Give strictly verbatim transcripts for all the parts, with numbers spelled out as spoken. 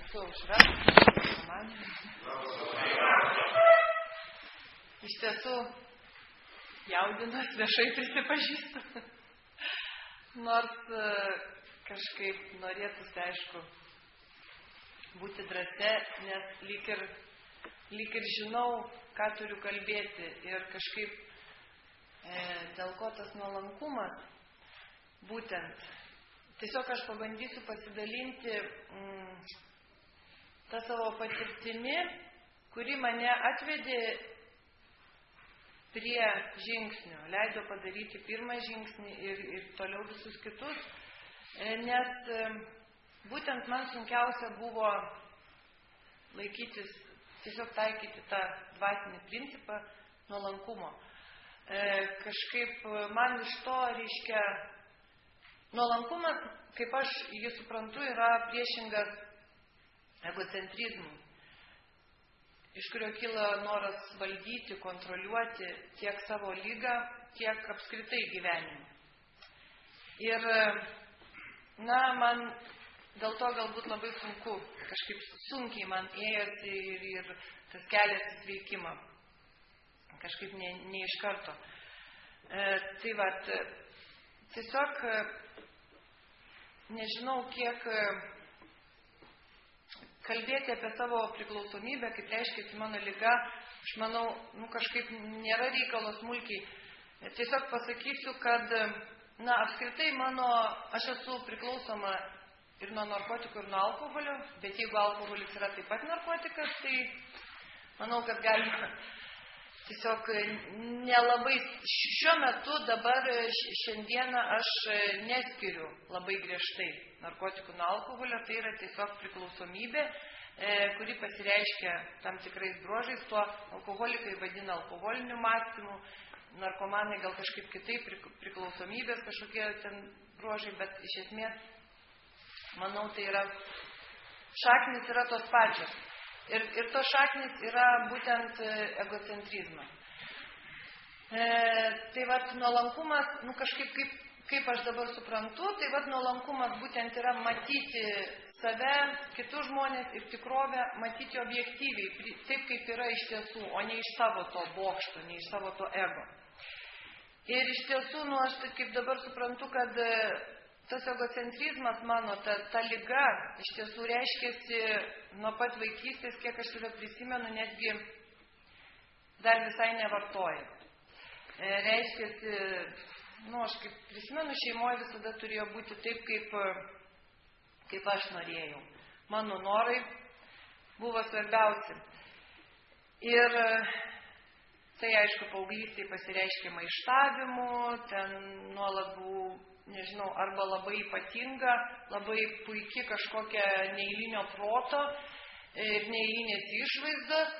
Esu Aušra. Man. Iš tiesų jaudinuos, viešai prisipažįstu. Nors kažkaip norėtųsi, aišku, būti drąse, nes lyg ir, lyg ir žinau, ką turiu kalbėti. Ir kažkaip e, dėl ko tas nuolankumas, būtent, tiesiog aš pabandysiu pasidalinti mm, tą savo patirtimi, kuri mane atvedė prie žingsnių, leido padaryti pirmą žingsnį ir, ir toliau visus kitus, nes būtent man sunkiausia buvo laikytis, tiesiog taikyti tą dvasinį principą nuolankumo. E, kažkaip man iš to reiškia, nuolankumas, kaip aš jį suprantu, yra priešingas egocentrizmui, iš kurio kyla noras valdyti, kontroliuoti tiek savo lygą, tiek apskritai gyvenimą. Ir, na, man dėl to galbūt labai sunku, kažkaip sunkiai man ėjosi ir, ir tas kelias į sveikimą. Kažkaip ne, ne iš karto. E, tai vat, tiesiog nežinau, kiek kalbėti apie savo priklausomybę, kaip reiškiasi mano liga, aš manau, nu, kažkaip nėra reikalo smulkiai. Tiesiog pasakysiu, kad, na, apskritai mano, aš esu priklausoma ir nuo narkotikų, ir nuo alkoholio, bet jeigu alkoholis yra taip pat narkotikas, tai manau, kad galima tiesiog nelabai, šiuo metu dabar šiandieną aš neskiriu labai griežtai narkotikų nuo alkoholio, tai yra tiesiog priklausomybė, kuri pasireiškia tam tikrais bruožais, tuo alkoholikai vadina alkoholiniu mąstymu, narkomanai gal kažkaip kitaip, priklausomybės kažkokie ten bruožai, bet iš esmės, manau, tai yra, šaknis yra tos pačios. Ir, ir to šaknis yra būtent egocentrizmas. E, tai vat nuolankumas, nu kažkaip kaip, kaip aš dabar suprantu, tai vat nuolankumas būtent yra matyti save, kitus žmonės ir tikrovę, matyti objektyviai, taip kaip yra iš tiesų, o ne iš savo to bokšto, ne iš savo to ego. Ir iš tiesų, nu aš taip kaip dabar suprantu, kad tas egocentrizmas mano, ta, ta liga iš tiesų reiškiasi nuo pat vaikystės, kiek aš save prisimenu, netgi dar visai nevartoju. E, reiškiasi, nu, aš kaip prisimenu, šeimoje visada turėjo būti taip, kaip, kaip aš norėjau. Mano norai buvo svarbiausi. Ir tai, aišku, paauglystėje pasireiškė maištavimu, ten nuolat buvau, nežinau, arba labai ypatinga, labai puiki kažkokia neeilinio proto ir neeilinės išvaizdos,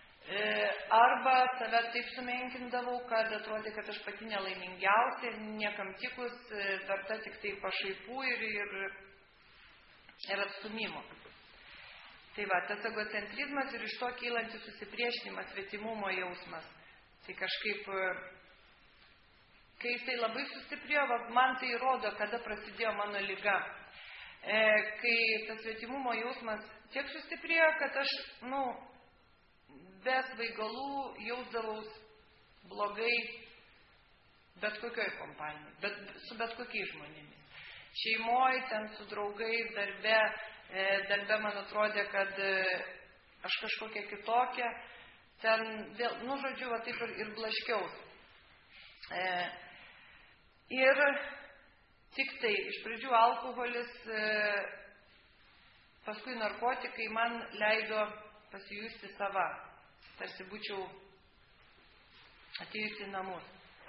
arba save taip sumenkindavau, kad atrodė, kad aš pati nelaimingiausia, niekam tikus, verta tik tai pašaipų ir, ir, ir atstumimo. Tai va, tas egocentrizmas ir iš to kylantis susipriešinimas, svetimumo jausmas. Tai kažkaip, kai jisai labai sustiprėjo, man tai rodo, kada prasidėjo mano liga. E, kai tas svetimumo jausmas tiek sustiprėjo, kad aš, nu, be svaigalų jausdavaus blogai bet kokioj kompanijai, bet, su bet kokiais žmonėmis. Šeimoje, ten su draugais, darbe, e, darbe man atrodė, kad e, aš kažkokia kitokia, ten, vėl, nu, žodžiu, va, taip ir, ir blaškiaus. E, Ir tik tai, iš pradžių alkoholis, paskui narkotikai man leido pasijusti sava, tarsi būčiau atėjusi į namus.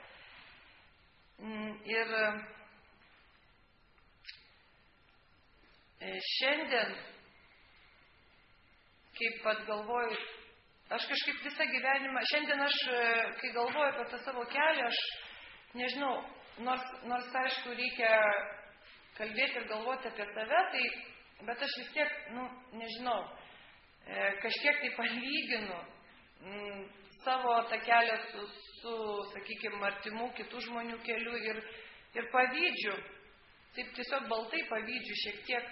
Ir šiandien, kaip pat galvoju, aš kažkaip visą gyvenimą, šiandien aš, kai galvoju apie tą savo kelią, aš nežinau, Nors, nors, aišku, reikia kalbėti ir galvoti apie save, tai, bet aš vis tiek, nu, nežinau, e, kažkiek tai palyginu m, savo tą kelią su, su sakykime, artimų kitų žmonių keliu ir, ir pavydžiu, taip tiesiog baltai pavydžiu šiek tiek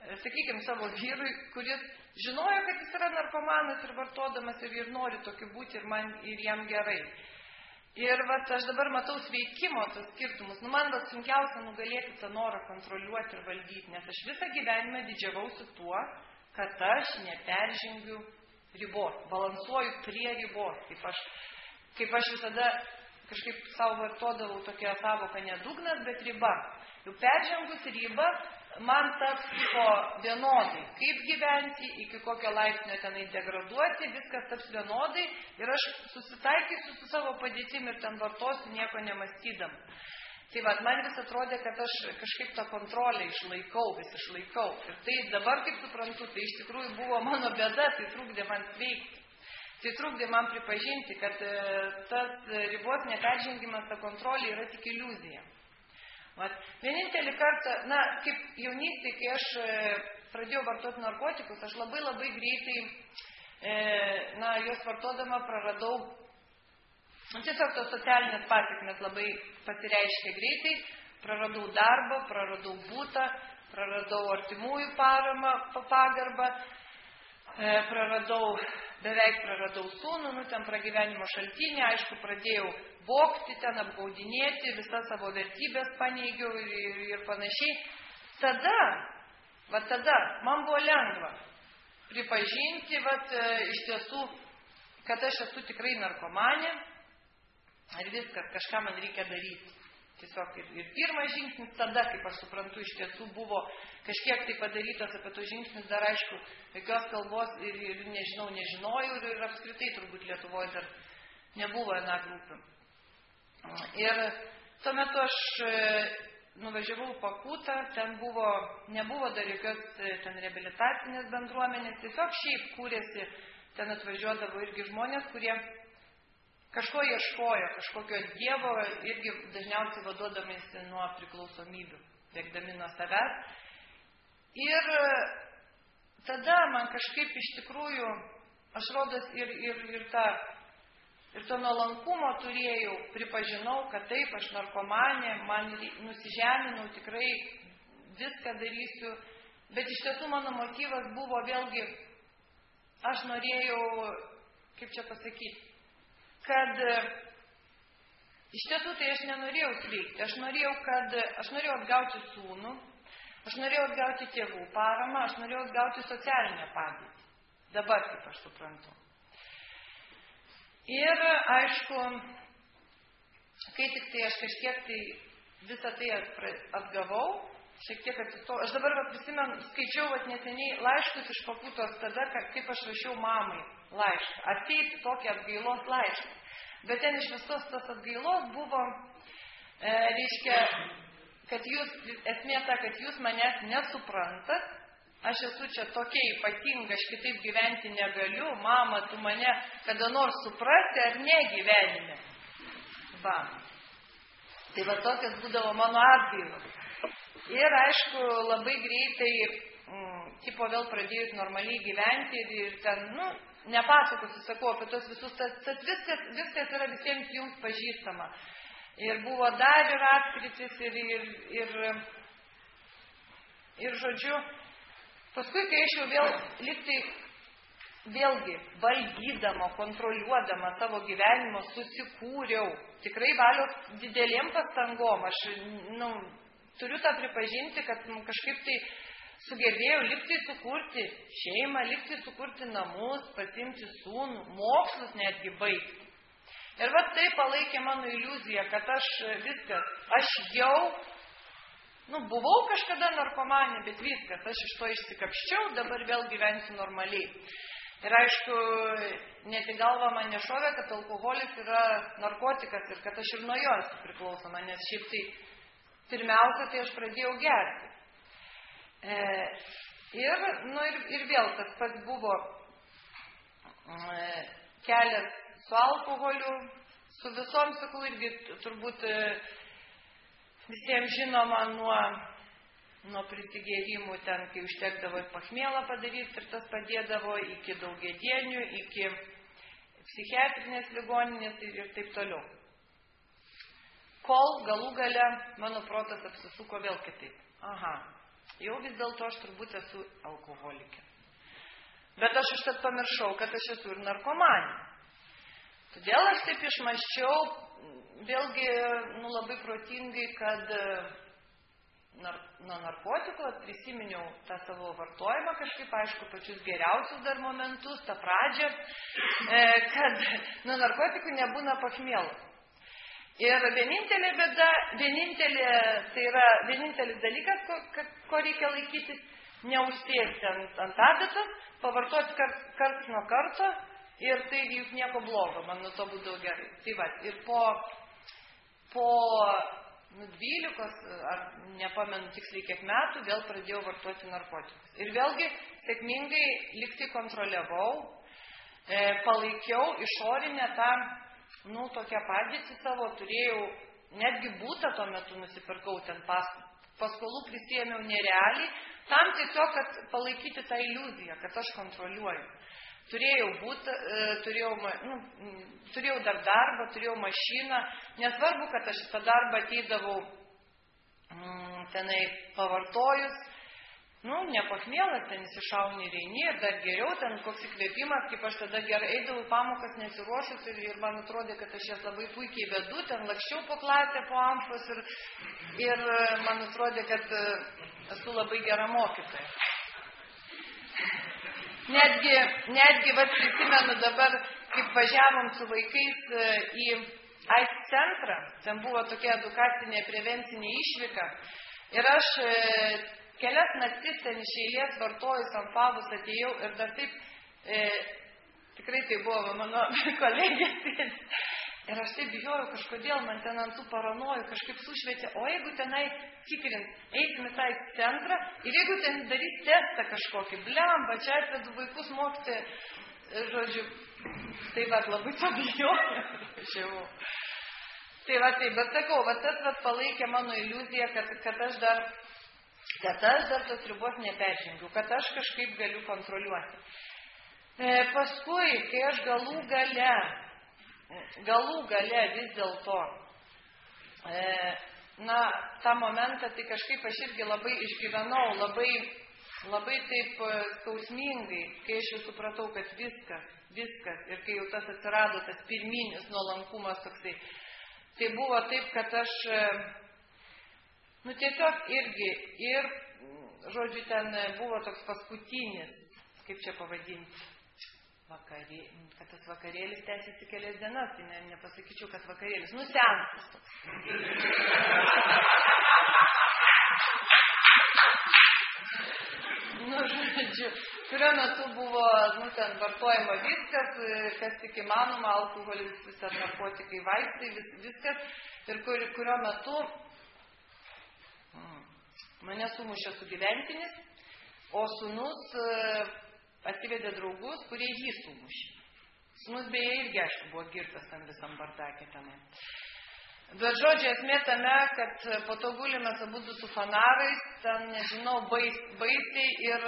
sakykime, savo vyrui, kuris žinojo, kad jis yra narkomanas ir vartodamas ir, ir nori tokiu būti ir, man, ir jam gerai. Ir vat, aš dabar matau sveikimo tos skirtumus. Nu, man vat, sunkiausia nugalėti tą norą kontroliuoti ir valdyti, nes aš visą gyvenimą didžiavausi tuo, kad aš neperžengiu ribos, balansuoju prie ribos. Kaip aš, kaip aš visada kažkaip savo vartodavau tokią savoką ne dugnas, bet riba. Jau peržengus ribą, man taps tipo vienodai, kaip gyventi, iki kokio laipsnio tenai degraduoti, viskas taps vienodai ir aš susitaikysiu su savo padėtimi ir ten vartosiu nieko nemąstydam. Tai va, man vis atrodė, kad aš kažkaip tą kontrolę išlaikau, vis išlaikau. Ir tai dabar, kaip suprantu, tai iš tikrųjų buvo mano bėda, tai trukdė man sveikti. Tai trukdė man pripažinti, kad tas ribos neperžengimas, ta kontrolė yra tik iliuzija. Vat, vienintelį kartą, na, kaip jaunystėje, kai aš pradėjau vartoti narkotikus, aš labai labai greitai, e, na, juos vartodama praradau, tiesiog tos socialinės pasekmės labai pasireiškė greitai, praradau darbą, praradau būtą, praradau artimųjų paramą, pagarbą, e, praradau, beveik praradau sūnų, nu, ten pragyvenimo šaltinį, aišku, pradėjau vogti, ten apgaudinėti, visas savo vertybės paneigiau ir, ir, ir panašiai. Tada, va tada, man buvo lengva pripažinti, va, iš tiesų, kad aš esu tikrai narkomanė ir viskas, kažką man reikia daryti. Tiesiog ir, ir pirmas žingsnis tada, kaip aš suprantu, iš tiesų buvo kažkiek tai padarytas apie tos žingsnis, dar aišku, jokios kalbos ir, ir nežinau, nežinojau ir, ir apskritai turbūt Lietuvoje dar nebuvo N A grupių. Ir tuo metu aš nuvažiavau Pakutą, ten buvo, nebuvo dar jokios ten reabilitacinės bendruomenės, tiesiog šiaip kūrėsi, ten atvažiuodavo irgi žmonės, kurie kažko ieškojo, kažkokio dievo, irgi dažniausiai vaduodamėsi nuo priklausomybių, bėgdami nuo savęs. Ir tada man kažkaip iš tikrųjų, aš rodos ir, ir, ir tą Ir to nuolankumo turėjau, pripažinau, kad taip, aš narkomanė, man nusižeminau, tikrai viską darysiu, bet iš tiesų mano motyvas buvo vėlgi, aš norėjau, kaip čia pasakyti, kad iš tiesų tai aš nenorėjau sveikti, aš norėjau, kad aš norėjau atgauti sūnų, aš norėjau atgauti tėvų paramą, aš norėjau atgauti socialinę padėtį, dabar kaip aš suprantu. Ir, aišku, kai tik tai aš kažkiek tai visą tai atgavau, šiek tiek atsistojau. Aš dabar va, prisimenu, skaičiau va, neseniai laiškus iš Pakutos tada, kaip aš rašiau mamai laišką. Atseit tokį atgailos laišką. Bet ten iš visos tos atgailos buvo, e, reiškia, kad jūs, esmė ta, kad jūs manęs nesuprantat, aš esu čia tokia ypatinga, aš kitaip gyventi negaliu, mama, tu mane kada nors suprasti ar ne gyvenime. Va. Tai va tokias būdavo mano atgailos. Ir aišku, labai greitai, mm, tipo vėl pradėjus normaliai gyventi ir, ir ten, nu, nepasakosiu, sakau, apie tos visus, tas, tas viskas, viskas yra visiems jums pažįstama. Ir buvo dar ir atkritis ir, ir, ir, ir žodžiu, paskui, kai aš jau vėl liktai, vėlgi, valdydama, kontroliuodama savo gyvenimo, susikūriau, tikrai valios didelėm pastangom. Aš, nu, turiu tą pripažinti, kad nu, kažkaip tai sugebėjau liktai sukurti šeimą, liktai sukurti namus, pasimti sūnų, mokslus netgi baigti. Ir va tai palaikė mano iliuziją, kad aš viskas, aš jau Nu, buvau kažkada narkomanė, bet viskas, aš iš to išsikapščiau, dabar vėl gyvensiu normaliai. Ir aišku, net į galvą man nešovė, kad alkoholis yra narkotikas ir kad aš ir nuo jo esu priklausoma, nes šiaip tai pirmiausia, tai aš pradėjau gerti. E, ir, nu, ir, ir vėl tas pats buvo e, kelias su alkoholiu, su visom, sakau, irgi turbūt e, visiems žinoma nuo, nuo prisigėrimų ten, kai užtekdavo ir pachmielą padaryti ir tas padėdavo iki daugiadienių, iki psichiatrinės ligoninės ir, ir taip toliau. Kol galų gale mano protas apsisuko vėl kitaip. Aha, jau vis dėlto aš turbūt esu alkoholikė. Bet aš užtat pamiršau, kad aš esu ir narkomanė. Todėl aš taip išmąsčiau, vėlgi, nu, labai protingai, kad nar, nuo narkotikų prisiminiau tą savo vartojimą kažkaip, aišku, pačius geriausius dar momentus, tą pradžią, kad nuo narkotikų nebūna pachmielo. Ir vienintelė bėda, vienintelė, tai yra vienintelis dalykas, ko, ko reikia laikytis, neužsėsti ant, ant adatos, pavartoti kart, kart nuo karto ir tai juk nieko blogo, man nuo to būdavo gerai. Tai va, ir po, po nu, dvylikos, ar nepamenu tiksliai kiek metų, vėl pradėjau vartoti narkotikus. Ir vėlgi sėkmingai liktai kontroliavau, e, palaikiau išorinę tą, nu, tokią padėtį savo, turėjau, netgi būtą tuo metu nusipirkau ten pas, paskolų prisėmiau nerealiai, tam tiesiog, kad palaikyti tą iliuziją, kad aš kontroliuoju. Turėjau būtą, e, turėjau, nu, turėjau dar darbą, turėjau mašiną, nesvarbu, kad aš tą darbą ateidavau mm, tenai pavartojus, nu, nepachmielas, ten įsišauni reini ir dar geriau, ten koks įkvėpimas, kaip aš tada gerai eidavau pamokas nesiruošus ir, ir man atrodė, kad aš jas labai puikiai vedu, ten lakščiau po klasę, po amfos ir, ir man atrodė, kad esu labai gera mokytoja. Netgi, netgi vat, prisimenu dabar, kaip važiavom su vaikais į AIDS centrą, ten buvo tokia edukacinė prevencinė išvyka ir aš kelias naktis ten iš eilės vartojus ant pavus atėjau ir dar taip, e, tikrai tai buvo mano kolegė, ir aš taip bijojau, kažkodėl man ten ant tų paranojų kažkaip sušvietė, o jeigu tenai tikrint, eisim į tą centrą ir jeigu ten darys testą kažkokį, blemba, čia atvedu vaikus mokyti, žodžiu, tai va, labai pabijojau. Tai va, tai, bet sakau, va, tas va, palaikė mano iliuziją, kad, kad aš dar kad aš dar tos ribos neperžengiu, kad aš kažkaip galiu kontroliuoti. E, paskui, kai aš galų gale, galų gale vis dėlto, e, na, tą momentą, tai kažkaip aš irgi labai išgyvenau, labai, labai taip skausmingai, kai aš jau supratau, kad viskas, viskas, ir kai jau tas atsirado, tas pirminis nuolankumas toksai, tai buvo taip, kad aš nu, tiesiog irgi, ir, žodžiu, ten buvo toks paskutinis, kaip čia pavadinti, vakarė, kad tas vakarėlis tęsiasi kelias dienas, tai ne, nepasakyčiau, kad vakarėlis, nu, seansas toks. Nu, žodžiu, kurio metu buvo, nu, ten vartojama viskas, kas tik įmanoma, alkoholis, visą narkotikai, vaistai, vis, viskas, ir kur, kurio metu mane sumušė sugyventinis, o sūnus atsivedė draugus, kurie jį sumušė. Sūnus beje irgi, aišku, buvo girtas tam visam bardakė tenai. Bet žodžiu, esmė tame, kad po to gulimės abudu su fanarais, ten, nežinau, bais, baisiai ir,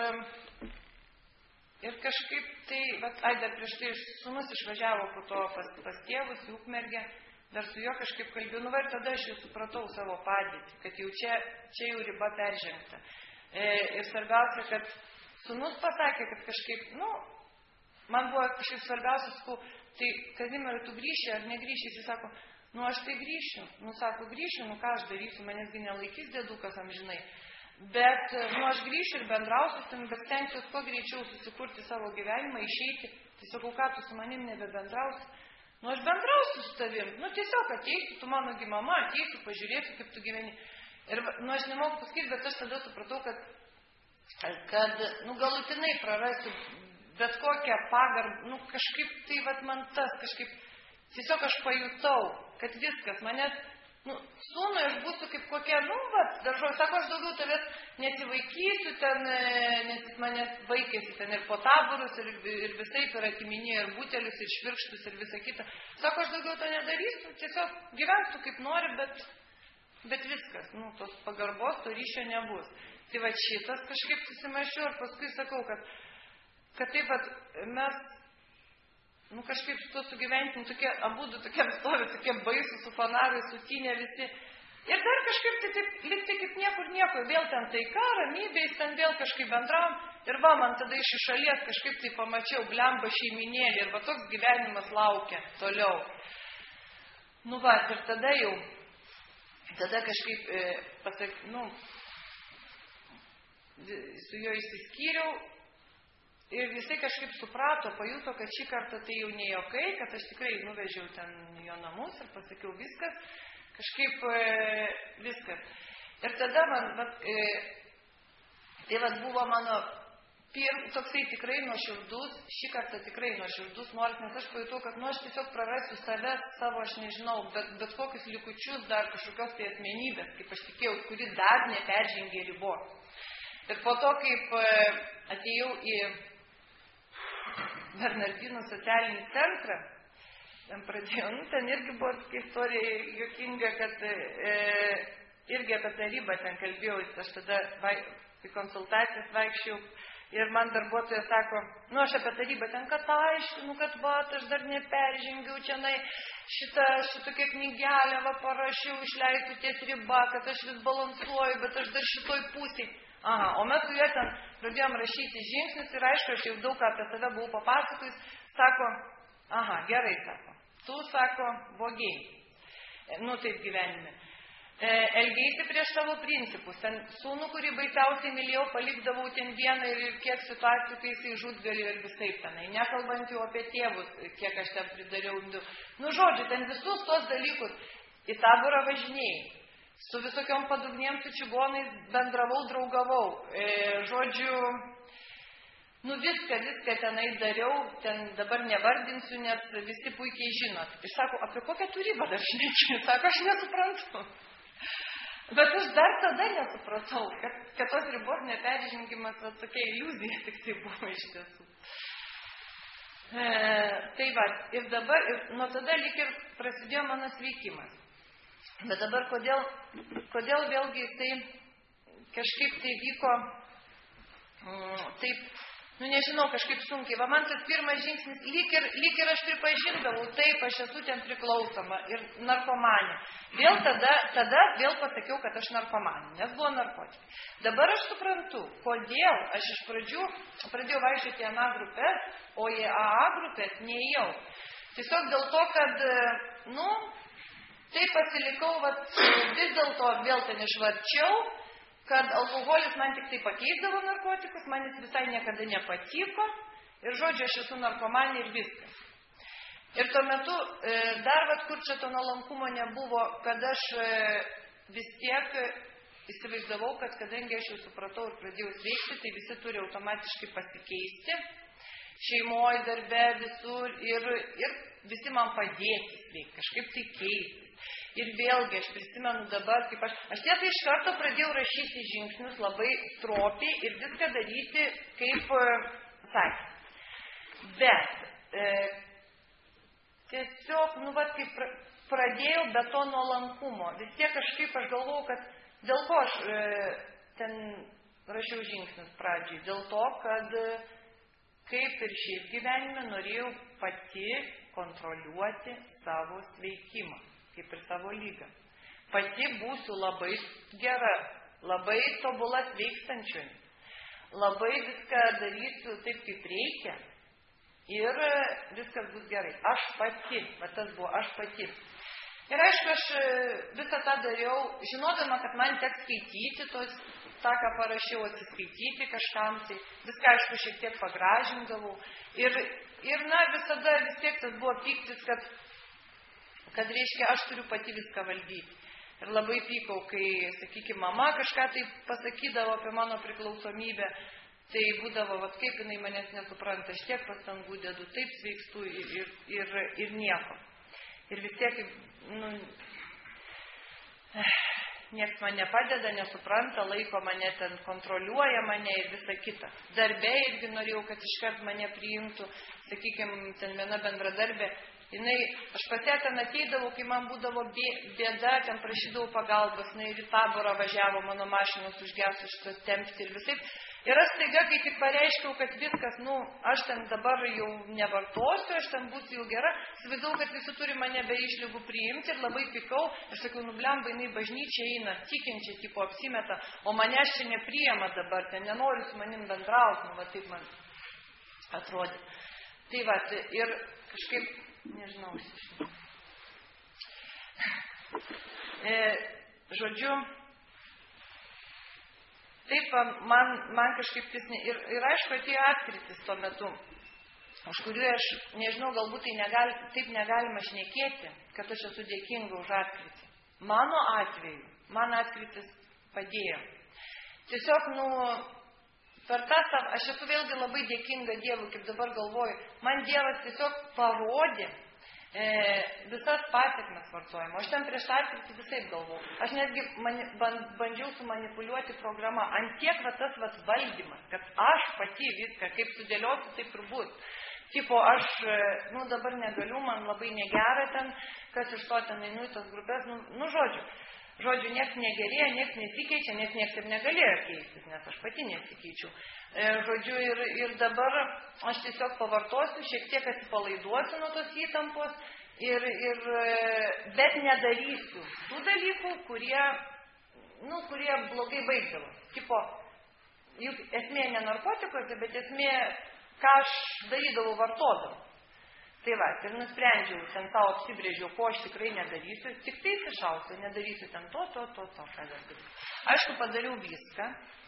ir kažkaip tai, bet, ai, dar prieš tai sūnus išvažiavo po to pas, pas tėvus į Ukmergę, dar su juo kažkaip kalbėjau, nu va ir tada aš jau supratau savo padėtį, kad jau čia, čia jau riba peržengta. E, ir svarbiausia, kad sūnus pasakė, kad kažkaip, nu, man buvo kažkaip svarbiausia, sakau, tai Kazimierai, tu grįši ar negrįši? Jis sako, nu aš tai grįšiu, nu sako, grįšiu, nu ką aš darysiu, manęsgi nelaikys dėdukas amžinai. Bet, nu aš grįšiu ir bendrausiu, ten, bet stengsiuos kuo greičiau susikurti savo gyvenimą, išeiti, tai sakau, ką tu su manim nebebendrausi? Nu, aš bendrausiu su tavim, nu, tiesiog ateisiu, tu mano mama, ateisiu, pažiūrėsiu, kaip tu gyveni. Ir, nu, aš nemoku pasakyti, bet aš tada supratau, kad, kad, nu, galutinai prarasiu bet kokią pagarbą, nu, kažkaip tai, vat, man tas, kažkaip, tiesiog aš pajutau, kad viskas, manęs, nu, sūnui aš būsiu kaip kokia, nu, vat, daržoju, sako, aš daugiau tavęs nesivaikysiu ten, nes jis manęs vaikėsi ten ir po taborus, ir, ir visaip, ir atiminėjo, ir butelius, ir švirkštus, ir visa kita. Sako, aš daugiau to nedarysiu, tiesiog gyvensiu kaip nori, bet, bet viskas, nu, tos pagarbos, to ryšio nebus. Tai va šitas kažkaip susimaišiu, ir paskui sakau, kad, kad taip pat mes, nu, kažkaip su to sugyventim, tokie, abudu tokie stovi, tokie baisūs, su fanarai, sutinė visi. Ir dar kažkaip tai taip, likti kaip niekur nieko, vėl ten taika, ramybė, jis ten vėl kažkaip bendravom. Ir va, man tada iš šalies kažkaip tai pamačiau blemba šeiminėlį ir va toks gyvenimas laukia toliau. Nu va, ir tada jau, tada kažkaip, e, pasak, nu, su juo įsiskyriau ir jisai kažkaip suprato, pajuto, kad šį kartą tai jau ne jokai, kad aš tikrai nuvežiau ten jo namus ir pasakiau viskas. Kažkaip e, viskas. Ir tada man, vat, e, tai vat buvo mano pirm, toksai tikrai nuoširdus, šį kartą tikrai nuoširdus noras, nes aš pajutau, kad nu aš tiesiog prarasiu save, savo, aš nežinau, bet, bet kokius likučius dar kažkokios tai asmenybės, kaip aš tikėjau, kuri dar neperžengė ribos. Ir po to, kaip e, atėjau į Bernardinų socialinį centrą, ten pradėjau, nu, ten irgi buvo tokia istorija juokinga, kad e, irgi apie tarybą ten kalbėjau, aš tada vaik, į konsultacijas vaikščiau ir man darbuotojas sako, nu, aš apie tarybą ten, kad aiškinu, kad va, aš dar neperžengiau čianai šitą, šitokią knygelę, va, parašiau, išleisiu ties riba, kad aš vis balansuoju, bet aš dar šitoj pusėj. Aha, o mes su juo ten pradėjom rašyti žingsnius ir aišku, aš jau daug apie save buvau papasakojus, sako, aha, gerai, sako. Tu, sako, vogiai. Nu, taip gyvenime. E, elgeisi prieš savo principus. Ten sūnų, kurį baisiausiai mylėjau, palikdavau ten vieną ir, ir kiek situacijų, kai jisai žudgalį ir visaip tenai. Nekalbant jau apie tėvus, kiek aš ten pridariau. Nu, žodžiu, ten visus tos dalykus. Į taborą važinėjai. Su visokiom padugnėm, su čigonais bendravau, draugavau. E, žodžiu... Nu viską, viską tenai dariau, ten dabar nevardinsiu, nes visi puikiai žinot. Ir sako, apie kokią tu ribą dar šneki? Sako, aš nesuprantu. Bet aš dar tada nesupratau, kad, kad tos ribos neperžengimas, va, tokia iliuzija tik tai buvo iš tiesų. E, tai va, ir dabar, ir nuo tada lyg ir prasidėjo mano sveikimas. Bet dabar kodėl, kodėl vėlgi tai kažkaip tai vyko mm, taip, nu nežinau, kažkaip sunkiai. Va man tas pirmas žingsnis, lyg ir, lyg ir aš pripažindavau, taip, aš esu ten priklausoma ir narkomanė. Vėl tada, tada vėl pasakiau, kad aš narkomanė, nes buvo narkotikai. Dabar aš suprantu, kodėl aš iš pradžių pradėjau vaikščioti į A grupės, o į A A grupės neėjau. Tiesiog dėl to, kad, nu, taip pasilikau, vat, vis dėlto vėl ten išvarčiau, kad alkoholis man tik tai pakeisdavo narkotikus, man jis visai niekada nepatiko ir žodžiu, aš esu narkomanė ir viskas. Ir tuo metu dar vat kur čia to nuolankumo nebuvo, kad aš vis tiek įsivaizdavau, kad kadangi aš jau supratau ir pradėjau sveikti, tai visi turi automatiškai pasikeisti, šeimoje, darbe, visur ir, ir visi man padėti sveikti, kažkaip tai keisti. Ir vėlgi, aš prisimenu dabar, kaip aš, aš tiesą iš karto pradėjau rašyti žingsnius labai stropiai ir viską daryti kaip sakė. Bet e, tiesiog, nu, vat, kaip pradėjau be to nuolankumo. Vis tiek kažkaip aš galvojau, kad dėl ko aš e, ten rašiau žingsnius pradžiai. Dėl to, kad e, kaip ir šiaip gyvenime norėjau pati kontroliuoti savo sveikimą. Kaip ir savo lygą. Pati būsiu labai gera, labai tobula sveikstančiui, labai viską darysiu taip, kaip reikia ir viskas bus gerai. Aš pati, va tas buvo, aš pati. Ir aišku, aš visą tą dariau, žinodama, kad man teks skaityti, tos, tą, ką parašiau, atsiskaityti kažkam, tai viską, aišku, šiek tiek pagražindavau. Ir, ir na, visada vis tiek tas buvo pyktis, kad kad reiškia, aš turiu pati viską valdyti. Ir labai pykau, kai, sakykime, mama kažką tai pasakydavo apie mano priklausomybę, tai būdavo, vat, kaip jinai manęs nesupranta, aš tiek pastangų dedu, taip sveikstu ir, ir, ir, ir nieko. Ir vis tiek, nu, nieks man nepadeda, nesupranta, laiko mane ten, kontroliuoja mane ir visa kita. Darbe irgi norėjau, kad iškart mane priimtų, sakykime, ten viena bendradarbė, jinai, aš pas ją ten ateidavau, kai man būdavo bėda, ten prašydavau pagalbos, jinai ir į taborą važiavo, mano mašinos užgesus šitas tempti ir visai. Ir aš staiga, kai tik pareiškiau, kad viskas, nu, aš ten dabar jau nevartosiu, aš ten būsiu jau gera, įsivaizdavau, kad visi turi mane be išlygų priimti ir labai pikau. Aš sakiau, nu, blemba, jinai bažnyčia eina, tikinčia, tipo apsimeta, o manęs čia nepriima dabar, ten nenori su manim bendrauti, nu, va taip man atrodė. Tai va, ir kažkaip, nežinau, e, žodžiu, taip, man, man kažkaip tis, ir, ir aišku, atėjo atkritis tuo metu, už kuriuo aš, nežinau, galbūt tai negali, taip negalima šnekėti, kad aš esu dėkinga už atkritį. Mano atveju, man atkritis padėjo. Tiesiog, nu, per tą savo, aš esu vėlgi labai dėkinga Dievui, kaip dabar galvoju, man Dievas tiesiog parodė, E, visas pasiekmes vartojimo. Aš ten prieš atkritį visaip galvau. Aš netgi mani, bandžiau sumanipuliuoti programą. Ant tiek va tas va valdymas, kad aš pati viską, kaip sudėliosiu, taip ir bus. Tipo, aš, nu, dabar negaliu, man labai negera ten, kas iš to ten einu į tas grupės, nu, nu žodžiu. Žodžiu, nieks negerėja, nieks nesikeičia, nes nieks ir negalėjo keistis, nes aš pati nesikeičiu. E, žodžiu, ir, ir dabar aš tiesiog pavartosiu, šiek tiek atsipalaiduosiu nuo tos įtampos, ir, ir, bet nedarysiu tų dalykų, kurie, nu, kurie blogai baigdavo. Tipo, juk esmė ne narkotikose, bet esmė, ką aš darydavau vartodavau. Tai va, ir nusprendžiau, ten savo apsibrėžiau, ko aš tikrai nedarysiu, tik tai iššausiu, nedarysiu ten to, to, to, to, ką dar darysiu. Aišku, padariau viską.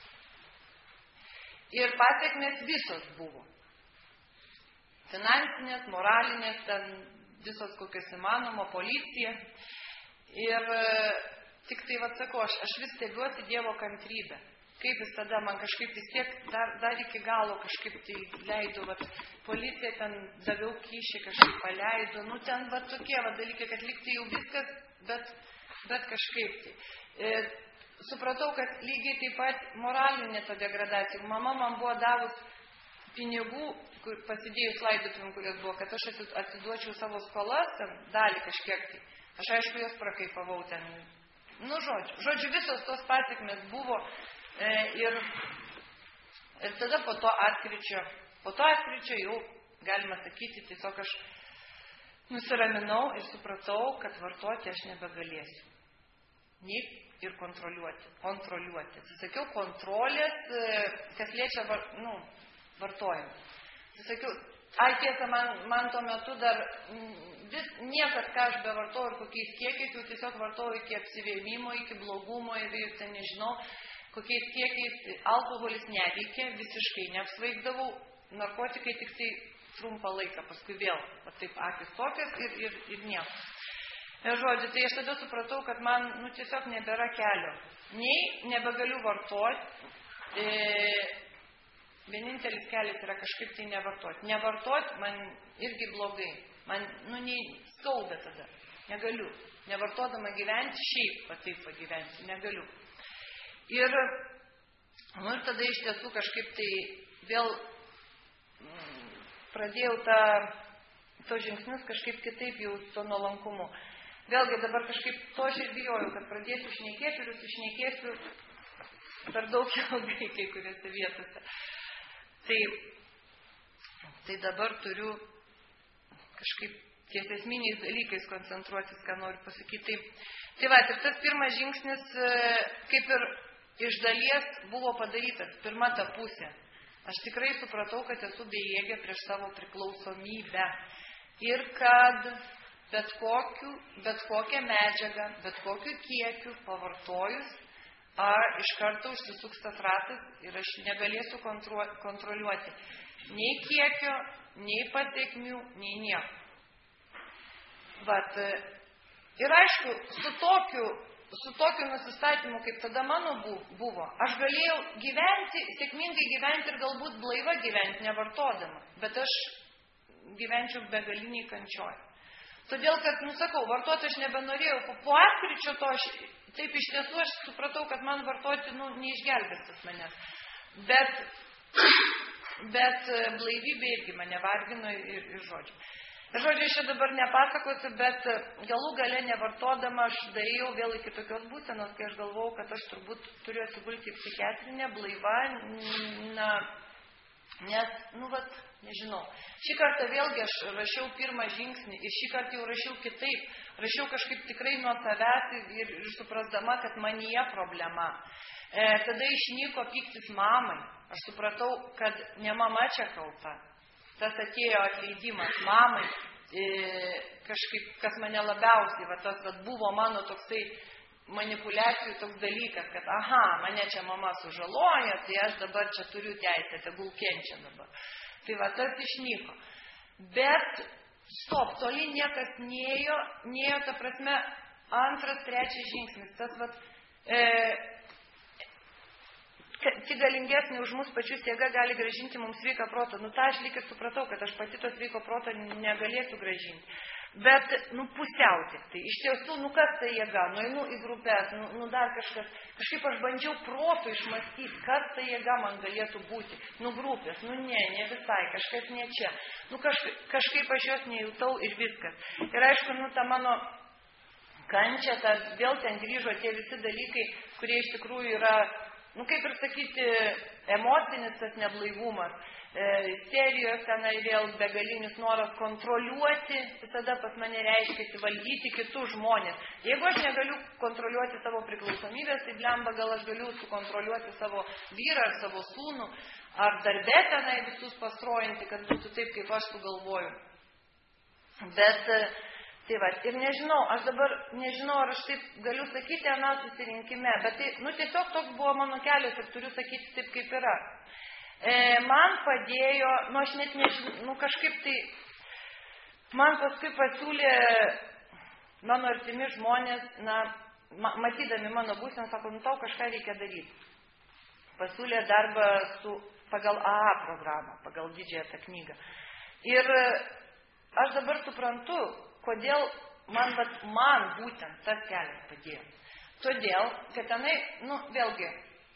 Ir pasiekmės visos buvo. Finansinės, moralinės, ten visos kokios įmanoma, policija. Ir tik tai, va, sakau, aš, aš vis stebiuosi Dievo kantrybę. Kaip jis tada man kažkaip vis tiek dar, dar iki galo kažkaip tai leido, va, policija ten daviau kyšį, kažkaip paleido, nu ten va tokie va dalykai, kad liktai jau viskas, bet, bet kažkaip tai. E, supratau, kad lygiai taip pat moralinė ta degradacija. Mama man buvo davus pinigų, kur, pasidėjus laidotuvėm, kurios buvo, kad aš atiduočiau savo skolas, ten dalį kažkiek tai. Aš aišku, jos prakaipavau ten. Nu, žodžiu, žodžiu, visos tos pasiekmės buvo. E, ir, ir tada po to atkričio, po to atkričio jau, galima sakyti, tiesiog aš nusiraminau ir supratau, kad vartoti aš nebegalėsiu. Nei ir kontroliuoti. Kontroliuoti. Atsisakiau kontrolės, kas liečia var, nu, vartojimą. Atsisakiau, ai tiesa, man, man tuo metu dar vis, niekas, ką aš bevartojau ir kokiais kiekiais, jau tiesiog vartojau iki apsivėmimo, iki blogumo ir jau ten nežinau, kokiais kiekiais alkoholis neveikė, visiškai neapsvaigdavau, narkotikai tik tai trumpą laiką, paskui vėl, va taip akis tokias ir, ir, ir nieko. Ir žodžiu, tai aš tada supratau, kad man, nu, tiesiog nebėra kelio. Nei nebegaliu vartoti, e, vienintelis kelias yra kažkaip tai nevartoti. Nevartoti man irgi blogai, man, nu, nei skauda tada, negaliu. Nevartodama gyventi, šiaip va taip pagyventi, negaliu. Ir, nu, ir tada iš tiesų kažkaip tai vėl mm, pradėjau tą, to žingsnius kažkaip kitaip jau su nuolankumu. Vėlgi dabar kažkaip to aš ir bijojau, kad pradėsiu šnekėti ir sušnekėsiu per daug ilgai kai kuriuose vietose. Tai, tai dabar turiu kažkaip ties esminiais dalykais koncentruotis, ką noriu pasakyti. Tai, tai va, ir tas pirmas žingsnis kaip ir iš dalies buvo padarytas, pirma ta pusė. Aš tikrai supratau, kad esu bejėgė prieš savo priklausomybę. Ir kad bet, kokiu, bet kokią medžiagą, bet kokiu kiekiu pavartojus, ar iš karto užsisuks tas ratas ir aš negalėsiu kontro, kontroliuoti nei kiekio, nei pasiekmių, nei nieko. Vat, ir aišku, su tokiu su tokiu nusistatymu, kaip tada mano buvo, aš galėjau gyventi, sėkmingai gyventi ir galbūt blaiva gyventi, nevartodama, bet aš gyvenčiau begaliniai kančioj. Todėl, kad, nu sakau, vartoti aš nebenorėjau, po, po atkričio to aš, taip iš tiesų aš supratau, kad man vartoti, nu, neišgelbės tas manęs. Bet, bet blaivybė irgi mane vargino ir, ir žodžiu. Ir žodžiu, aš čia dabar nepasakosiu, bet galų gale nevartodama aš daėjau vėl iki tokios būsenos, kai aš galvojau, kad aš turbūt turiu atsigulti į psichiatrinę, blaiva, na, nes, nu, vat, nežinau. Šį kartą vėlgi aš rašiau pirmą žingsnį ir šį kartą jau rašiau kitaip. Rašiau kažkaip tikrai nuo savęs ir, ir suprasdama, kad manyje problema. E, tada išnyko pyktis mamai. Aš supratau, kad ne mama čia kalta. Tas atėjo atleidimas mamai, e, kažkaip, kas mane labiausiai, va, tas va, buvo mano toksai manipuliacijų toks dalykas, kad aha, mane čia mama sužaloja, tai aš dabar čia turiu teisę, tegul kenčia dabar. Tai va, tas išnyko. Bet, stop, toli niekas nėjo, nėjo, ta prasme, antras, trečias žingsnis. Tas va, e, tik galingesnė už mus pačius jėga gali gražinti mums sveiką protą. Nu, tą aš lyg ir supratau, kad aš pati to sveiko proto negalėsiu gražinti. Bet, nu, pusiau tik tai. Iš tiesų, nu, kas tai jėga? Nu, einu į grupės, nu, nu, dar kažkas. Kažkaip aš bandžiau protų išmastyti, kas tai jėga man galėtų būti. Nu, grupės, nu, ne, ne visai, kažkas ne čia. Nu, kažkaip, kažkaip aš jos nejutau ir viskas. Ir aišku, nu, ta mano kančia, ta, vėl ten grįžo tie visi dalykai, kurie iš tikrųjų yra, nu, kaip ir sakyti, emocinis tas neblaivumas, e, serijos tenai vėl begalinis noras kontroliuoti, visada pas mane reiškia valdyti kitus žmonės. Jeigu aš negaliu kontroliuoti savo priklausomybės, tai blemba gal aš galiu sukontroliuoti savo vyrą ar savo sūnų, ar darbę tenai visus pastrojinti, kad būtų taip, kaip aš sugalvoju. Bet tai va, ir nežinau, aš dabar nežinau, ar aš taip galiu sakyti aną susirinkime, bet tai, nu, tiesiog toks buvo mano kelias ir turiu sakyti taip, kaip yra. E, man padėjo, nu, aš net nežinau, nu, kažkaip tai, man paskui pasiūlė mano artimi žmonės, na, ma, matydami mano būseną, sako, nu, tau kažką reikia daryti. Pasiūlė darbą su, pagal A A programą, pagal didžiąją tą knygą. Ir aš dabar suprantu, kodėl man, vat, man būtent tas kelias padėjo. Todėl, kad tenai, nu, vėlgi,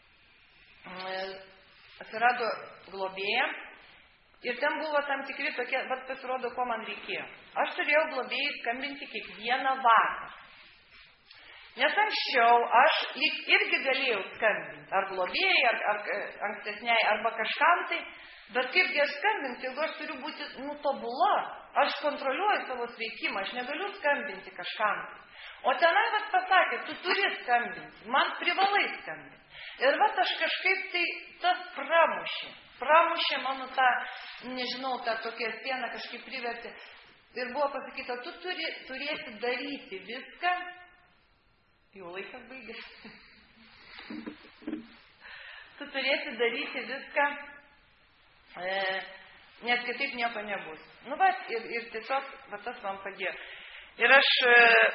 atsirado globėja ir ten buvo tam tikri tokie, vat pasirodo, ko man reikėjo. Aš turėjau globėjai skambinti kiekvieną vakarą. Nes anksčiau aš lyg irgi galėjau skambinti, ar globėjai, ar, ar ankstesniai, arba kažkam tai, bet kaipgi aš skambinti, jeigu aš turiu būti, nu, tobula, aš kontroliuoju savo sveikimą, aš negaliu skambinti kažkam. O tenai vat pasakė, tu turi skambinti, man privalai skambinti. Ir vat aš kažkaip tai tas pramušė, pramušė mano tą, nežinau, tą tokią sieną kažkaip privertė. Ir buvo pasakyta, tu turi, turėsi daryti viską, jau laikas baigėsi. Tu turėsi daryti viską, e, nes kitaip nieko nebus. Nu, va, ir, ir tiesiog, va, tas man padėjo. Ir aš e,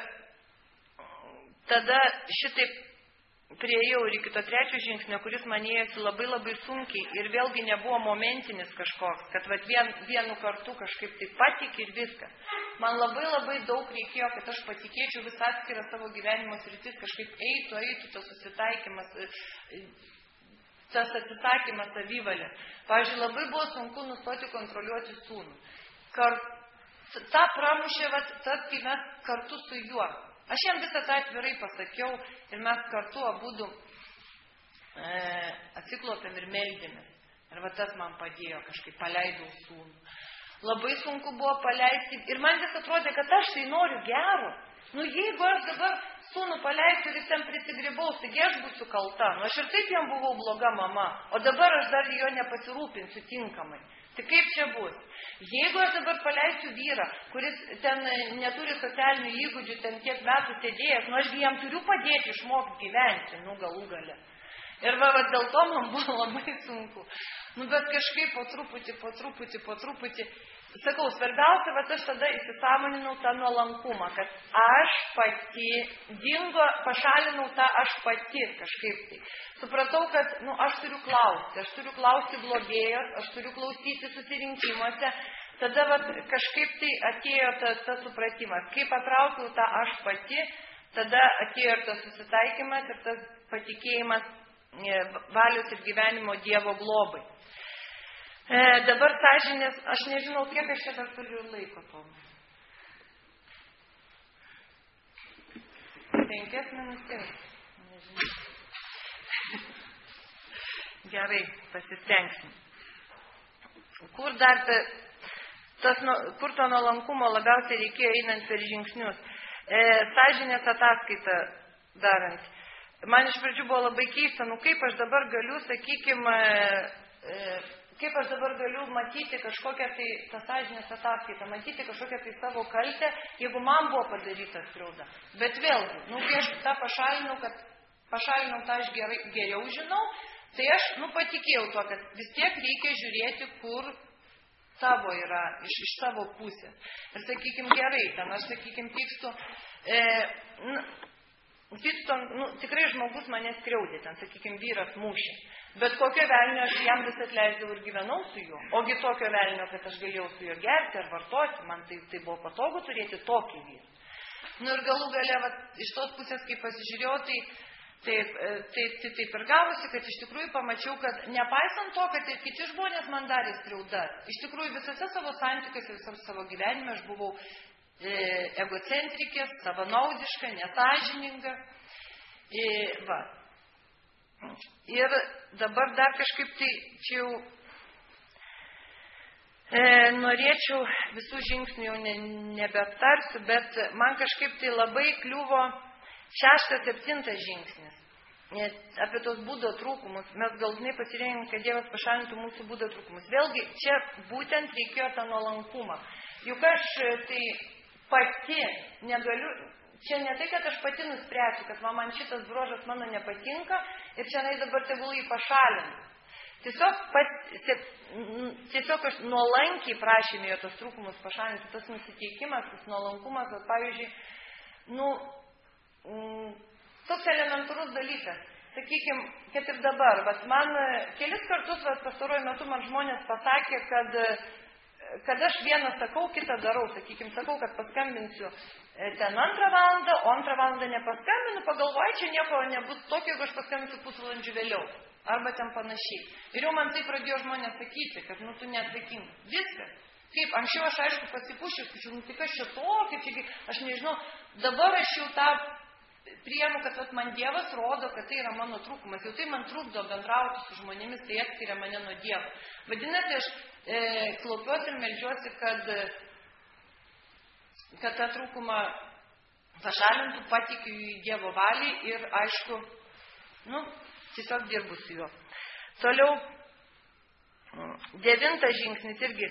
tada šitaip priėjau ir iki to trečio žingsnio, kuris man ėjosi labai labai sunkiai ir vėlgi nebuvo momentinis kažkoks, kad vat, vien, vienu kartu kažkaip tai patik ir viskas. Man labai labai daug reikėjo, kad aš patikėčiau vis atskirą savo gyvenimo sritis, kažkaip eitų, eitų tas susitaikymas, tas atsisakymas savivalė. Pavyzdžiui, labai buvo sunku nustoti kontroliuoti sūnų. Kar, ta pramušė, vat, tas, kai mes kartu su juo. Aš jam visą tą atvirai pasakiau ir mes kartu abudu e, atsiklopėm ir meldėmės. Ir va tas man padėjo, kažkaip paleidau sūnų. Labai sunku buvo paleisti ir man vis atrodė, kad aš tai noriu gero. Nu jeigu aš dabar sūnų paleisiu ir jis ten prisigribaus, taigi aš būsiu kalta. Nu aš ir taip jam buvau bloga mama, o dabar aš dar jo nepasirūpinsiu tinkamai. Tai kaip čia bus? Jeigu aš dabar paleisiu vyrą, kuris ten neturi socialinių įgūdžių, ten tiek metų sėdėjęs, nu ašgi jam turiu padėti išmokti gyventi, nu galų gale. Ir va, va dėl to man buvo labai sunku. Nu bet kažkaip po truputį, po truputį, po truputį. Sakau, svarbiausia, va aš tada įsisąmoninau tą nuolankumą, kad aš pati, dingo, pašalinau tą aš pati kažkaip tai. Supratau, kad, nu, aš turiu klausti, aš turiu klausti globėjos, aš turiu klausyti susirinkimuose. Tada, va, kažkaip tai atėjo tas, tas supratimas. Kai patraukiau tą aš pati, tada atėjo ir tas susitaikymas ir tas patikėjimas valios ir gyvenimo Dievo globai. E, dabar sąžinės, aš nežinau, kiek aš čia dar turiu laiko, Tomas. penkias minutės. Gerai, pasistengsim. Kur dar ta, tas, kur to nuolankumo labiausiai reikėjo einant per žingsnius? E, sąžinės ataskaitą darant. Man iš pradžių buvo labai keista, nu kaip aš dabar galiu, sakykime, e, kaip aš dabar galiu matyti kažkokią tai tą sąžinės ataskaitą, matyti kažkokią tai savo kaltę, jeigu man buvo padaryta skriauda. Bet vėlgi, nu kai aš tą pašalinau, kad pašalinau tą aš gerai, geriau žinau, tai aš, nu, patikėjau to, kad vis tiek reikia žiūrėti, kur savo yra, iš, iš savo pusės. Ir, sakykim, gerai, ten aš, sakykim, pykstu, e, nu, pykstu, nu, tikrai žmogus mane skriaudė, ten, sakykim, vyras mušė. Bet kokio velnio aš jam vis atleisdavau ir gyvenau su juo. Ogi tokio velnio, kad aš galėjau su juo gerti ar vartoti, man tai, tai buvo patogu turėti tokį vyrą. Nu, ir galų gale, va, iš tos pusės, kai pasižiūrėjau, tai Taip, taip, taip, taip ir gavosi, kad iš tikrųjų pamačiau, kad nepaisant to, kad ir kiti žmonės man darė skriaudas, iš tikrųjų visose savo santykiuose, visam savo gyvenime aš buvau e, egocentrikė, savanaudiška, nesąžininga. E, va. Ir dabar dar kažkaip tai čia jau e, norėčiau visų žingsnių jau ne, nebeaptarsiu, bet man kažkaip tai labai kliuvo šeštas, septintas žingsnis. Apie tos būdo trūkumus. Mes galutinai pasirengėm, kad Dievas pašalintų mūsų būdo trūkumus. Vėlgi, čia būtent reikėjo tą nuolankumą. Juk aš tai pati negaliu, čia ne tai, kad aš pati nuspręsiu, kad man šitas bruožas mano nepatinka ir čia nai dabar tegul jį pašalinu. Tiesiog, pat, tiesiog aš nuolankiai prašėme jo tos trūkumus pašalinti, tas nusiteikimas, tas nuolankumas, kad pavyzdžiui, nu, toks elementarus dalykas. Sakykime, kad ir dabar, bet man kelis kartus pastaruoju metu man žmonės pasakė, kad, kad aš vieną sakau, kitą darau. Sakykime, sakau, kad paskambinsiu ten antrą valandą, o antrą valandą nepaskambinu, pagalvoju, čia nieko nebus tokio, jeigu aš paskambinsiu pusvalandžių vėliau. Arba ten panašiai. Ir jau man tai pradėjo žmonės sakyti, kad nu tu neatsakingas. Viskas. Kaip, anksčiau aš aišku pasipušiu, sakyčiau, nu tik aš čia tokį, čia, aš nežinau, dabar aš jau tą priemu, kad vat, man Dievas rodo, kad tai yra mano trūkumas. Jau tai man trukdo bendrauti su žmonėmis, tai atskiria mane nuo Dievo. Vadinasi, aš e, klaupiuosi ir meldžiuosi, kad, kad tą trūkumą pašalintų, patikiu į Dievo valį ir aišku, nu, tiesiog dirbu su juo. Toliau, devintas žingsnis irgi.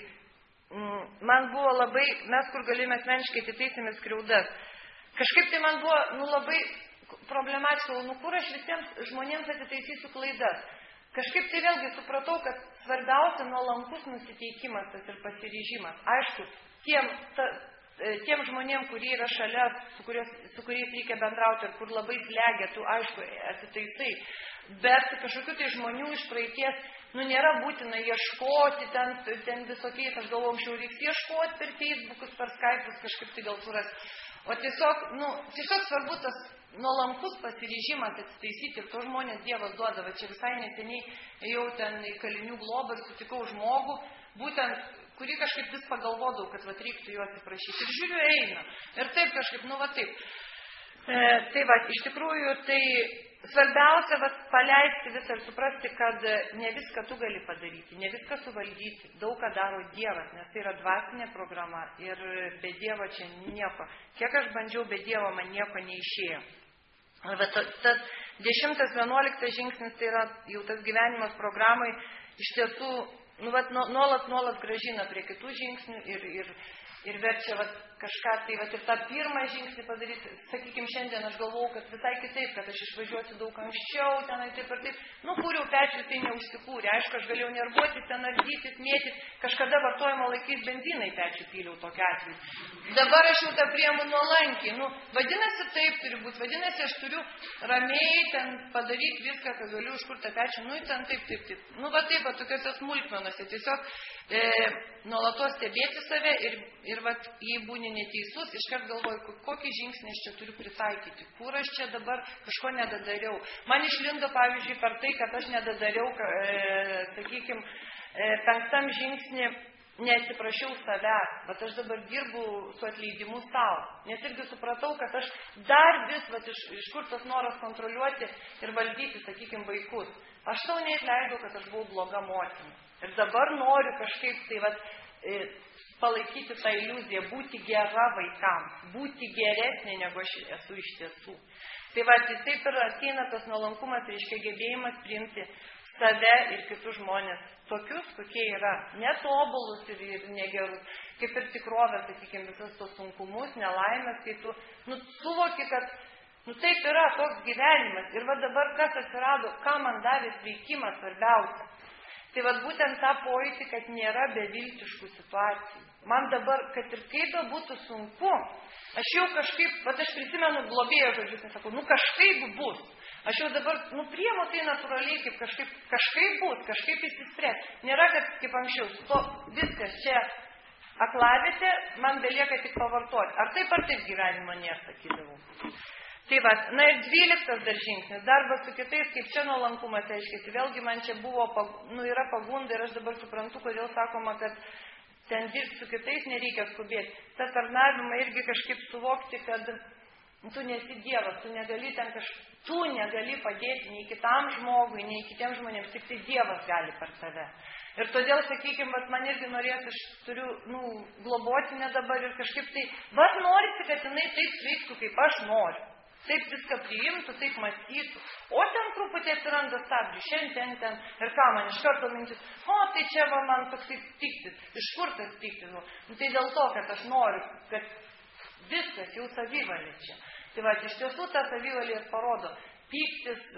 Man buvo labai, mes kur galime asmeniškai atitaisėme skriaudas. Kažkaip tai man buvo nu, labai problematiška, nu kur aš visiems žmonėms atitaisysiu klaidas. Kažkaip tai vėlgi supratau, kad svarbiausia nuolankus nusiteikimas tas ir pasiryžimas. Aišku, tiem, ta, tiem žmonėm, kurie yra šalia, su, kurios, su kuriais reikia bendrauti ir kur labai slegia, tu aišku atitaisai. Bet kažkokių tai žmonių iš praeities, nu nėra būtina ieškoti ten, ten visokiais, aš galvoju, anksčiau reiks ieškoti per Facebookus, per Skype'us, kažkaip tai gal suras. O tiesiog, nu, tiesiog svarbu tas nuolankus pasiryžimas atsitaisyti ir to žmonės Dievas duoda. Va čia visai neseniai ėjau ten į kalinių globą ir sutikau žmogų, būtent, kurį kažkaip vis pagalvodavau, kad va reiktų juos atsiprašyti. Ir žiūriu, eina. Ir taip kažkaip, nu va taip. E, tai va, iš tikrųjų, tai svarbiausia va, paleisti visą ir suprasti, kad ne viską tu gali padaryti, ne viską suvaldyti. Daug ką daro Dievas, nes tai yra dvasinė programa ir be Dievo čia nieko. Kiek aš bandžiau, be Dievo man nieko neišėjo. Bet tas dešimtas, vienuoliktas žingsnis, tai yra jau tas gyvenimas programai, iš tiesų, nu, vat, nuolat, nuolat grąžina prie kitų žingsnių ir, ir, ir verčia vat, kažką, tai vat, ir tą pirmą žingsnį padaryti. Sakykime, šiandien aš galvojau, kad visai kitaip, kad aš išvažiuosiu daug anksčiau, tenai taip ir taip. Nu, kūriau pečius, tai neužsikūrė. Aišku, aš galėjau nervuotis, ten ardytis, mėtis. Kažkada vartojimo laikais benziną į pečių pyliau tokiu atveju. Dabar aš jau tą priemu nuolankiai. Nu, vadinasi, taip turi būti. Vadinasi, aš turiu ramiai ten padaryti viską, ką galiu, iš kur tą pečių. Nu, ten taip, taip, taip. Nu, va taip, va tokiuose smulkmenuose. Tiesiog e, nuolatos stebėti save ir, ir va, jei būni neteisus, iškart galvoju, kokį žingsnį aš čia turiu pritaikyti, kur aš čia dabar kažko nedadariau. Man išlindo, pavyzdžiui, per tai, kad aš nedadariau, e, sakykime, e, penktam žingsnį neatsiprašiau savęs, bet aš dabar dirbu su atleidimu savo. Nes irgi supratau, kad aš dar vis, vat, iš, iš kur tas noras kontroliuoti ir valdyti, sakykime, vaikus. Aš savo neatleidau, kad aš buvau bloga motina. Ir dabar noriu kažkaip tai vat, e, palaikyti tą iliuziją, būti gera vaikams, būti geresnė, negu aš esu iš tiesų. Tai va, tai taip ir ateina tas nuolankumas, reiškia gebėjimas priimti save ir kitus žmonės, tokius, kokie yra, netobulus ir, ir negerus, kaip ir tikrovė, sakykime, visus tos sunkumus, nelaimės, kai tu nu, suvoki, kad nu, taip yra toks gyvenimas. Ir va dabar kas atsirado, ką man davė sveikimas svarbiausia. Tai va būtent tą pojūtį, kad nėra beviltiškų situacijų. Man dabar, kad ir kaip būtų sunku, aš jau kažkaip, bet aš prisimenu globėjo žodžius, nesakau, nu kažkaip bus. Aš jau dabar, nu priemu tai natūraliai, kaip kažkaip, kažkaip bus, kažkaip įsispręs. Nėra, kad kaip anksčiau, to viskas čia aklavietė, man belieka tik pavartoti. Ar taip ar taip gyvenimo nėra, sakydavau. Tai va, na ir dvyliktas dar žingsnis, darbas su kitais, kaip čia nuolankumas reiškiasi. Vėlgi man čia buvo, nu yra pagunda ir aš dabar suprantu, kodėl sakoma, kad ten dirbti su kitais nereikia skubėti. Ta tarnavimą irgi kažkaip suvokti, kad tu nesi Dievas, tu negali ten kažkaip, tu negali padėti nei kitam žmogui, nei kitiems žmonėms, tik tai Dievas gali per tave. Ir todėl, sakykime, man irgi norės, aš turiu, nu, globotinę dabar ir kažkaip tai, vat norisi, kad jinai taip sveiktų, kaip aš noriu. Taip viską priimtų, taip mąstytų. O ten truputį atsiranda stabdžių, šiandien ten, ir ką man iš karto mintis, o tai čia va man toksai piktis, iš kur tas piktis? Nu, tai dėl to, kad aš noriu, kad viskas jau savivalė čia. Tai va, iš tiesų ta savivalė ir parodo, piktis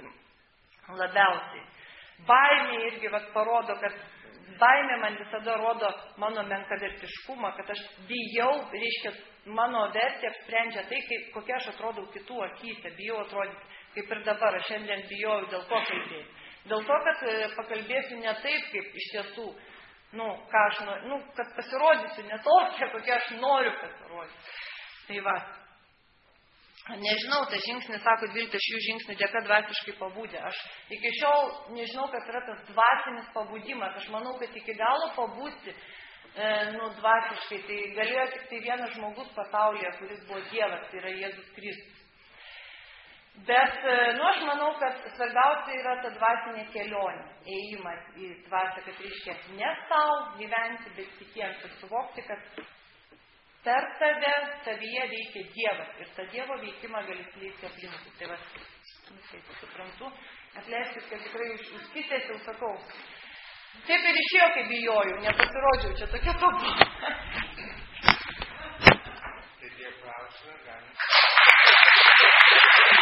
labiausiai. Baimė irgi va, parodo, kad baimė man visada rodo mano menkavertiškumą, kad aš bijau, reiškia, mano vertė apsprendžia tai, kaip, kokia aš atrodau kitų akyse, bijau atrodyti, kaip ir dabar, aš šiandien bijau dėl ko kalbėti. Dėl to, kad pakalbėsiu ne taip, kaip iš tiesų, nu, ką aš noriu, nu, kad pasirodysiu ne tokia, kokia aš noriu pasirodyti. Tai va, nežinau, tas žingsnis, sako dvyliktas šių žingsnių dėka dvasiškai pabūdė. Aš iki šiol nežinau, kas yra tas dvasinis pabudimas. Aš manau, kad iki galo pabūti, e, nu, dvasiškai, tai galėjo tik tai vienas žmogus pasaulyje, kuris buvo Dievas, tai yra Jėzus Kristus. Bet, e, nu, aš manau, kad svarbiausia yra ta dvasinė kelionė, ėjimas į dvasią, kad reiškia ne savo gyventi, bet kitiems ir suvokti, kad per tave, tavyje veikia Dievas ir tą Dievo veikimą gali skleisti aplinkui. Tai va, taip suprantu, atleiskit, kad tikrai užkitėsiu, sakau. Taip ir išėjo, kaip bijojau, nepasirodžiau, čia tokia pabūda. Tai tie klausimai gali.